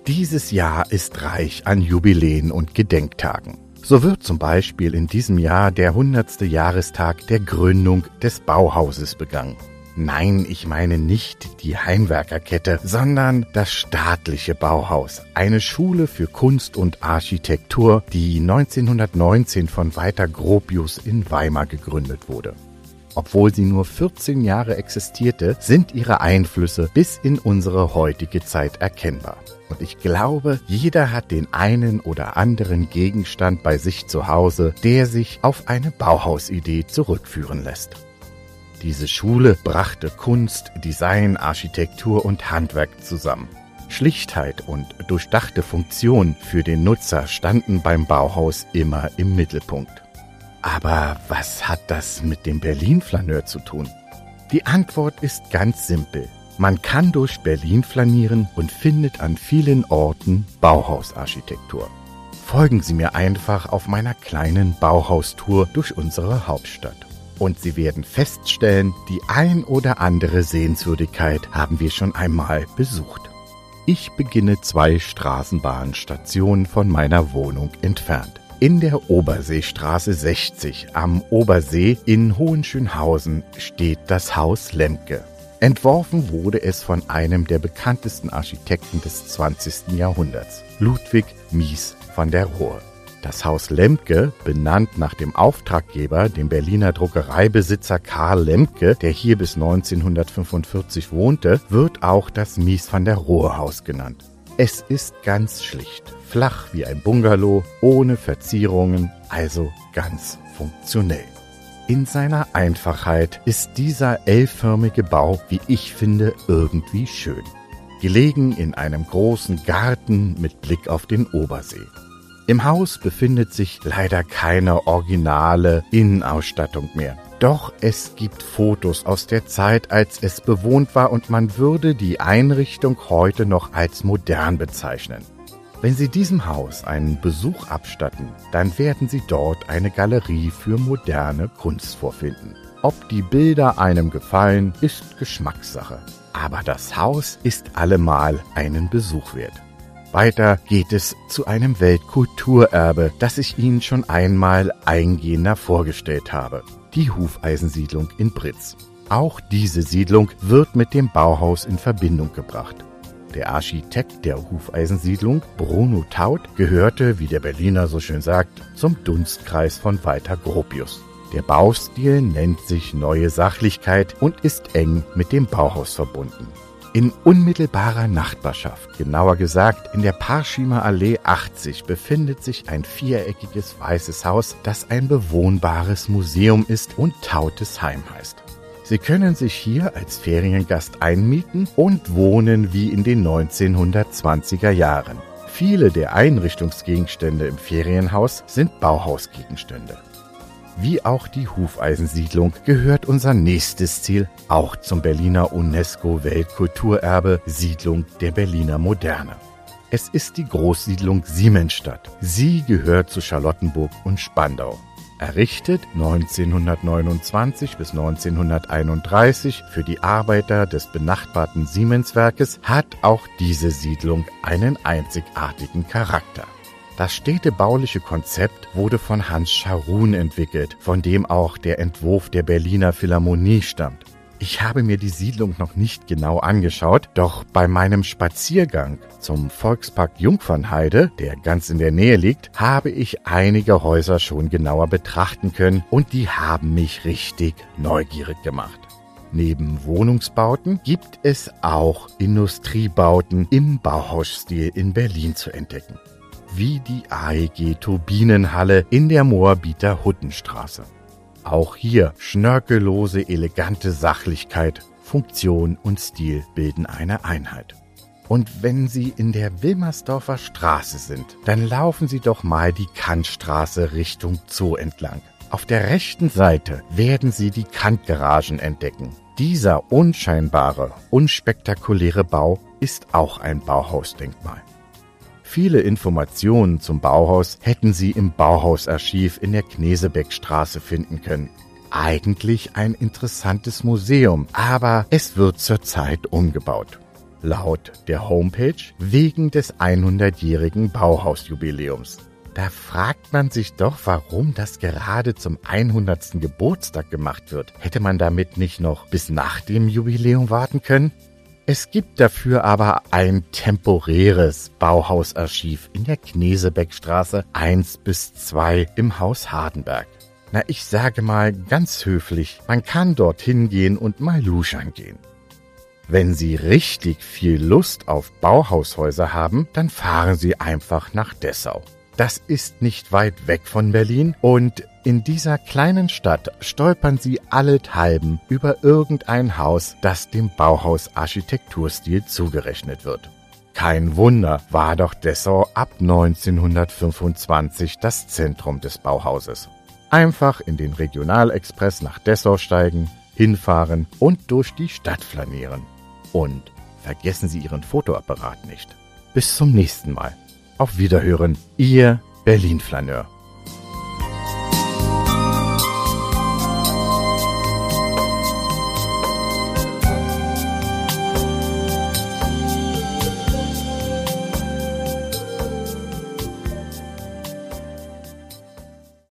Dieses Jahr ist reich an Jubiläen und Gedenktagen. So wird zum Beispiel in diesem Jahr der 100. Jahrestag der Gründung des Bauhauses begangen. Nein, ich meine nicht die Heimwerkerkette, sondern das staatliche Bauhaus, eine Schule für Kunst und Architektur, die 1919 von Walter Gropius in Weimar gegründet wurde. Obwohl sie nur 14 Jahre existierte, sind ihre Einflüsse bis in unsere heutige Zeit erkennbar. Und ich glaube, jeder hat den einen oder anderen Gegenstand bei sich zu Hause, der sich auf eine Bauhausidee zurückführen lässt. Diese Schule brachte Kunst, Design, Architektur und Handwerk zusammen. Schlichtheit und durchdachte Funktion für den Nutzer standen beim Bauhaus immer im Mittelpunkt. Aber was hat das mit dem Berlin-Flaneur zu tun? Die Antwort ist ganz simpel. Man kann durch Berlin flanieren und findet an vielen Orten Bauhausarchitektur. Folgen Sie mir einfach auf meiner kleinen Bauhaustour durch unsere Hauptstadt. Und Sie werden feststellen, die ein oder andere Sehenswürdigkeit haben wir schon einmal besucht. Ich beginne 2 Straßenbahnstationen von meiner Wohnung entfernt. In der Oberseestraße 60 am Obersee in Hohenschönhausen steht das Haus Lemke. Entworfen wurde es von einem der bekanntesten Architekten des 20. Jahrhunderts, Ludwig Mies van der Rohe. Das Haus Lemke, benannt nach dem Auftraggeber, dem Berliner Druckereibesitzer Karl Lemke, der hier bis 1945 wohnte, wird auch das Mies van der Rohe Haus genannt. Es ist ganz schlicht, flach wie ein Bungalow, ohne Verzierungen, also ganz funktionell. In seiner Einfachheit ist dieser L-förmige Bau, wie ich finde, irgendwie schön. Gelegen in einem großen Garten mit Blick auf den Obersee. Im Haus befindet sich leider keine originale Innenausstattung mehr. Doch es gibt Fotos aus der Zeit, als es bewohnt war, und man würde die Einrichtung heute noch als modern bezeichnen. Wenn Sie diesem Haus einen Besuch abstatten, dann werden Sie dort eine Galerie für moderne Kunst vorfinden. Ob die Bilder einem gefallen, ist Geschmackssache. Aber das Haus ist allemal einen Besuch wert. Weiter geht es zu einem Weltkulturerbe, das ich Ihnen schon einmal eingehender vorgestellt habe. Die Hufeisensiedlung in Britz. Auch diese Siedlung wird mit dem Bauhaus in Verbindung gebracht. Der Architekt der Hufeisensiedlung, Bruno Taut, gehörte, wie der Berliner so schön sagt, zum Dunstkreis von Walter Gropius. Der Baustil nennt sich Neue Sachlichkeit und ist eng mit dem Bauhaus verbunden. In unmittelbarer Nachbarschaft, genauer gesagt in der Parschimer Allee 80, befindet sich ein viereckiges weißes Haus, das ein bewohnbares Museum ist und Tautes Heim heißt. Sie können sich hier als Feriengast einmieten und wohnen wie in den 1920er Jahren. Viele der Einrichtungsgegenstände im Ferienhaus sind Bauhausgegenstände. Wie auch die Hufeisensiedlung gehört unser nächstes Ziel auch zum Berliner UNESCO-Weltkulturerbe Siedlung der Berliner Moderne. Es ist die Großsiedlung Siemensstadt. Sie gehört zu Charlottenburg und Spandau. Errichtet 1929 bis 1931 für die Arbeiter des benachbarten Siemenswerkes, hat auch diese Siedlung einen einzigartigen Charakter. Das städtebauliche Konzept wurde von Hans Scharoun entwickelt, von dem auch der Entwurf der Berliner Philharmonie stammt. Ich habe mir die Siedlung noch nicht genau angeschaut, doch bei meinem Spaziergang zum Volkspark Jungfernheide, der ganz in der Nähe liegt, habe ich einige Häuser schon genauer betrachten können und die haben mich richtig neugierig gemacht. Neben Wohnungsbauten gibt es auch Industriebauten im Bauhausstil in Berlin zu entdecken, wie die AEG Turbinenhalle in der Moabiter Huttenstraße. Auch hier schnörkellose, elegante Sachlichkeit, Funktion und Stil bilden eine Einheit. Und wenn Sie in der Wilmersdorfer Straße sind, dann laufen Sie doch mal die Kantstraße Richtung Zoo entlang. Auf der rechten Seite werden Sie die Kantgaragen entdecken. Dieser unscheinbare, unspektakuläre Bau ist auch ein Bauhausdenkmal. Viele Informationen zum Bauhaus hätten Sie im Bauhausarchiv in der Knesebeckstraße finden können. Eigentlich ein interessantes Museum, aber es wird zurzeit umgebaut. Laut der Homepage wegen des 100-jährigen Bauhausjubiläums. Da fragt man sich doch, warum das gerade zum 100. Geburtstag gemacht wird. Hätte man damit nicht noch bis nach dem Jubiläum warten können? Es gibt dafür aber ein temporäres Bauhausarchiv in der Knesebeckstraße 1-2 im Haus Hardenberg. Na, ich sage mal ganz höflich, man kann dorthin gehen und mal luschern gehen. Wenn Sie richtig viel Lust auf Bauhaushäuser haben, dann fahren Sie einfach nach Dessau. Das ist nicht weit weg von Berlin und in dieser kleinen Stadt stolpern Sie allenthalben über irgendein Haus, das dem Bauhaus-Architekturstil zugerechnet wird. Kein Wunder, war doch Dessau ab 1925 das Zentrum des Bauhauses. Einfach in den Regionalexpress nach Dessau steigen, hinfahren und durch die Stadt flanieren. Und vergessen Sie Ihren Fotoapparat nicht. Bis zum nächsten Mal. Auf Wiederhören, Ihr Berlin-Flaneur.